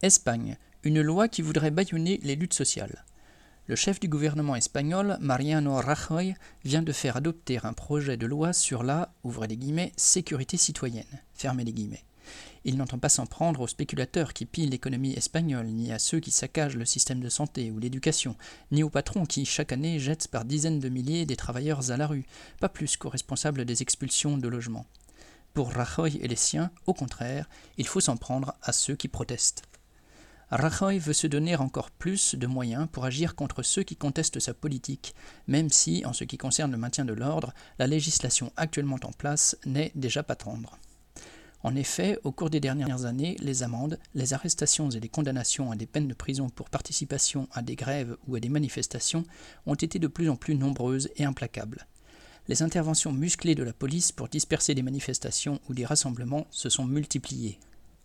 Espagne, une loi qui voudrait bâillonner les luttes sociales. Le chef du gouvernement espagnol, Mariano Rajoy, vient de faire adopter un projet de loi sur la, ouvrez les guillemets, sécurité citoyenne, fermez les guillemets. Il n'entend pas s'en prendre aux spéculateurs qui pillent l'économie espagnole, ni à ceux qui saccagent le système de santé ou l'éducation, ni aux patrons qui, chaque année, jettent par dizaines de milliers des travailleurs à la rue, pas plus qu'aux responsables des expulsions de logements. Pour Rajoy et les siens, au contraire, il faut s'en prendre à ceux qui protestent. Rajoy veut se donner encore plus de moyens pour agir contre ceux qui contestent sa politique, même si, en ce qui concerne le maintien de l'ordre, la législation actuellement en place n'est déjà pas tendre. En effet, au cours des dernières années, les amendes, les arrestations et les condamnations à des peines de prison pour participation à des grèves ou à des manifestations ont été de plus en plus nombreuses et implacables. Les interventions musclées de la police pour disperser des manifestations ou des rassemblements se sont multipliées.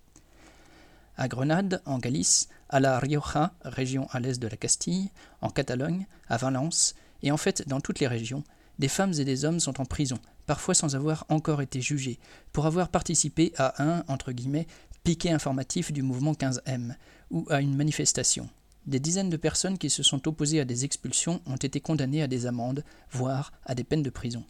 À Grenade, en Galice, à La Rioja, région à l'est de la Castille, en Catalogne, à Valence, et en fait dans toutes les régions, des femmes et des hommes sont en prison, parfois sans avoir encore été jugés, pour avoir participé à un, entre guillemets, piquet informatif du mouvement 15M, ou à une manifestation. Des dizaines de personnes qui se sont opposées à des expulsions ont été condamnées à des amendes, voire à des peines de prison.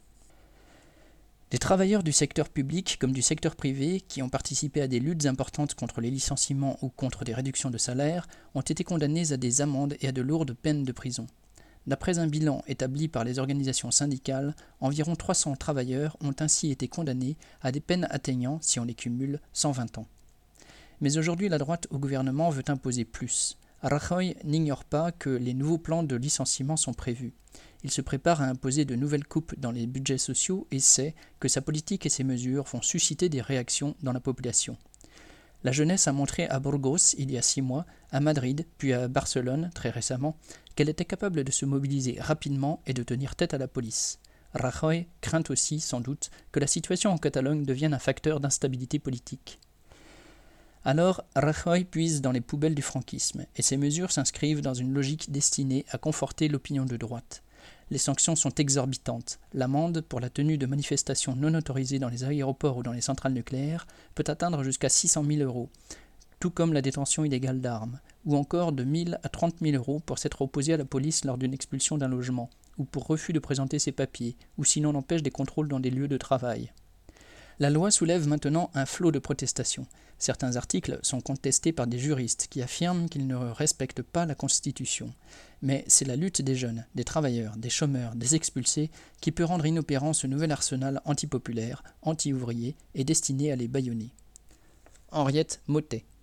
Des travailleurs du secteur public comme du secteur privé qui ont participé à des luttes importantes contre les licenciements ou contre des réductions de salaire ont été condamnés à des amendes et à de lourdes peines de prison. D'après un bilan établi par les organisations syndicales, environ 300 travailleurs ont ainsi été condamnés à des peines atteignant, si on les cumule, 120 ans. Mais aujourd'hui, la droite au gouvernement veut imposer plus. Rajoy n'ignore pas que les nouveaux plans de licenciement sont prévus. Il se prépare à imposer de nouvelles coupes dans les budgets sociaux et sait que sa politique et ses mesures vont susciter des réactions dans la population. La jeunesse a montré à Burgos, il y a 6 mois, à Madrid, puis à Barcelone, très récemment, qu'elle était capable de se mobiliser rapidement et de tenir tête à la police. Rajoy craint aussi, sans doute, que la situation en Catalogne devienne un facteur d'instabilité politique. Alors, Rajoy puise dans les poubelles du franquisme, et ses mesures s'inscrivent dans une logique destinée à conforter l'opinion de droite. Les sanctions sont exorbitantes. L'amende pour la tenue de manifestations non autorisées dans les aéroports ou dans les centrales nucléaires peut atteindre jusqu'à 600 000 €, tout comme la détention illégale d'armes, ou encore de 1 000 à 30 000 € pour s'être opposé à la police lors d'une expulsion d'un logement, ou pour refus de présenter ses papiers, ou si l'on empêche des contrôles dans des lieux de travail. La loi soulève maintenant un flot de protestations. Certains articles sont contestés par des juristes qui affirment qu'ils ne respectent pas la Constitution. Mais c'est la lutte des jeunes, des travailleurs, des chômeurs, des expulsés qui peut rendre inopérant ce nouvel arsenal antipopulaire, anti-ouvrier et destiné à les bâillonner. Henriette Mottet.